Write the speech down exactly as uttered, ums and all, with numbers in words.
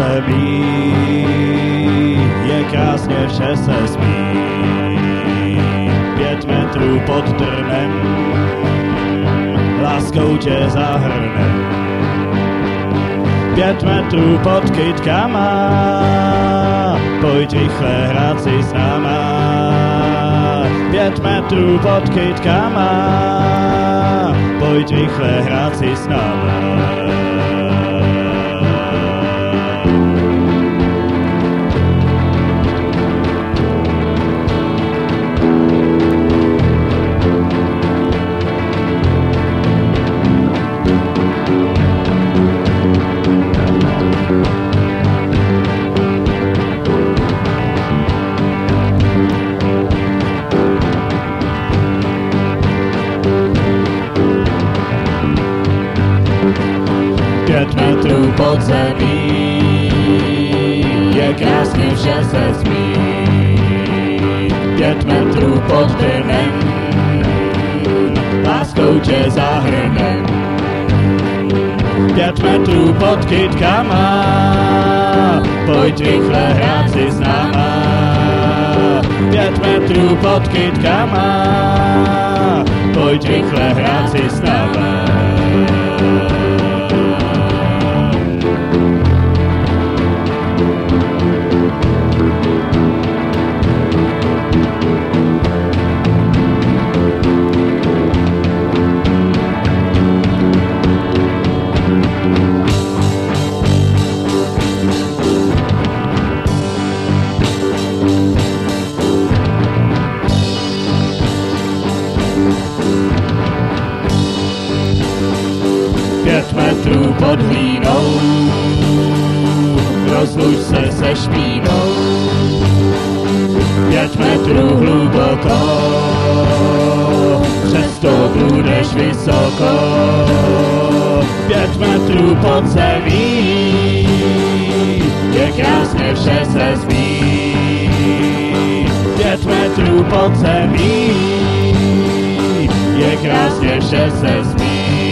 zemí, je krásně, vše se smí. Pět metrů pod trnem, láskou tě zahrnem. Pět metrů pod kytkama, pojď rychle hrát si s náma. Pět metrů pod kytkama, pojď rychle hrát si s náma. Pět metrů pod zemí, je krásně, vše se smí. Pět metrů pod drnem, láskou tě zahrnem. Pět metrů pod kytkama, pojď rychle hrát si s náma. Pět metrů pod kytkama, pojď rychle hrát si s náma. Pět metrů pod hlínou, rozluč se se špínou. Pět metrů hluboko, přesto budeš vysoko. Pět metrů pod zemí, je krásně, vše se smí. Pět metrů pod zemí, je krásně, vše se smí.